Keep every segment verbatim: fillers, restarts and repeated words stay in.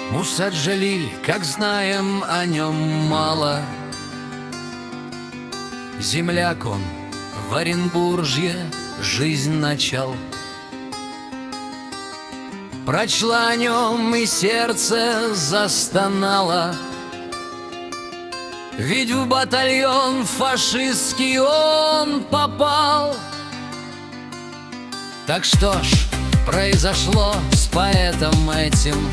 Муса Джалиль, как знаем, о нем мало. Земляк он, в Оренбуржье жизнь начал. Прочла о нем и сердце застонало, ведь в батальон фашистский он попал. Так что ж произошло с поэтом этим?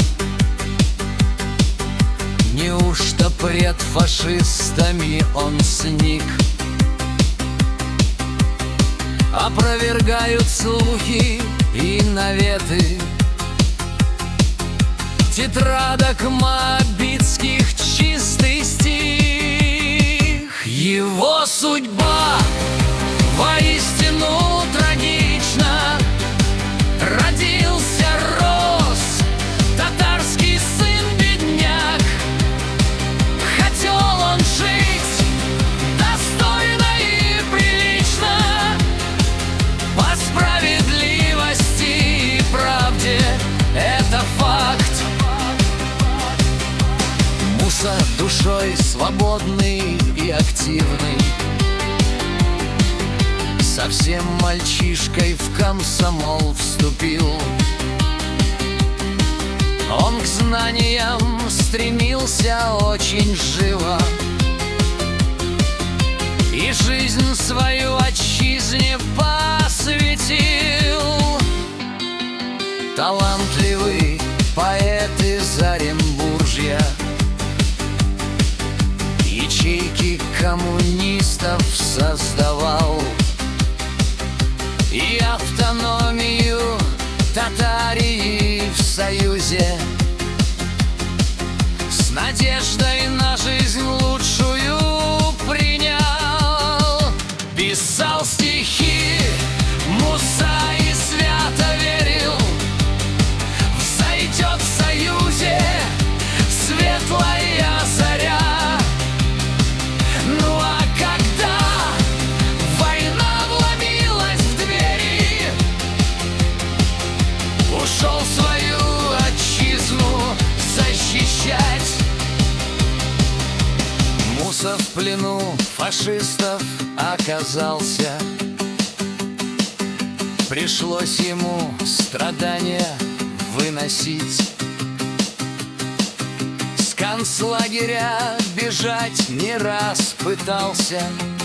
Неужто пред фашистами он сник? Опровергают слухи и наветы тетрадок моабитских чистый стих. Его судьба воистину трагична. Родился, рос татарский сын-бедняк. Хотел он жить достойно и прилично, по справедливости и правде, это факт. Муса душой свободный и активный, совсем мальчишкой в комсомол вступил. Он к знаниям стремился очень живо и жизнь свою отчизне посвятил. Талантливый поэт из Оренбуржья, ячейки коммунистов создавал и автономию Татарии в союзе, с надеждой на жизнь лучшую принял. Писал стихи Муса и свято верил, взойдет в союзе светлая заря. Ну а когда война вломилась в двери, ушел свою отчизну защищать. Муса в плену фашистов оказался, пришлось ему страдания выносить. С концлагеря бежать не раз пытался,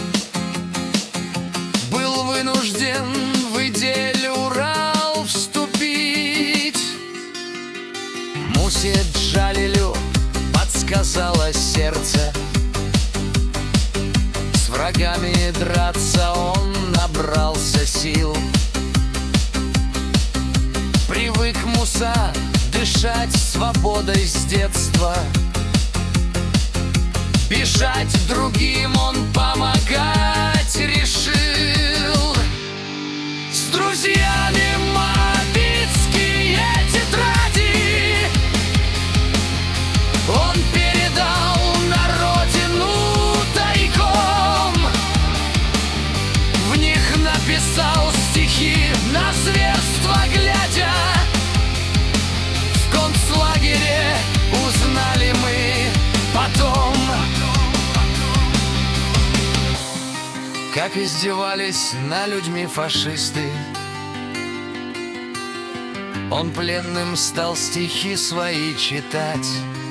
был вынужден в Идель Урал вступить. Мусе Джалилю подсказало сердце, с врагами драться он набрался сил. Привык Муса дышать свободой с детства, бежать другим он помогать решил. С друзьями моабитские тетради он передал на родину тайком. В них написал стихи на зверство глядя. В концлагере узнали мы потом, как издевались над людьми фашисты. Он пленным стал стихи свои читать,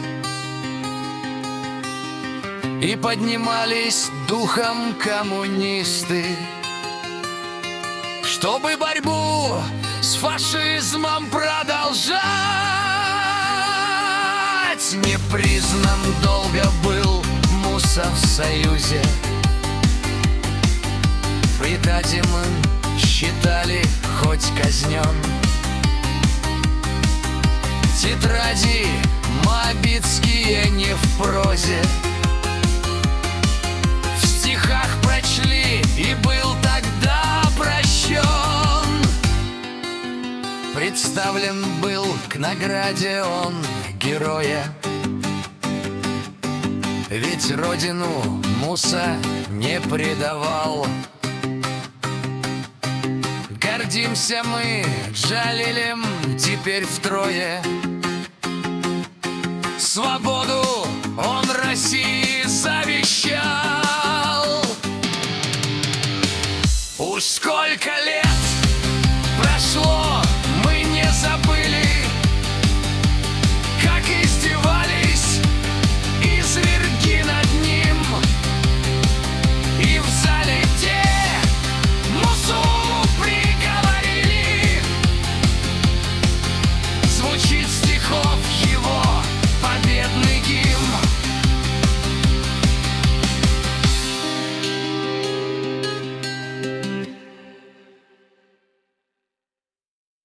и поднимались духом коммунисты, чтобы борьбу с фашизмом продолжать. Непризнан долго был Муса в союзе, предателем считали, хоть казнен. Тетради моабитские не в прозе, в стихах прочли и был тогда прощен. Представлен был к награде он героя, ведь родину Муса не предавал. Гордимся мы Джалилем теперь втрое, Свободу он России завещал.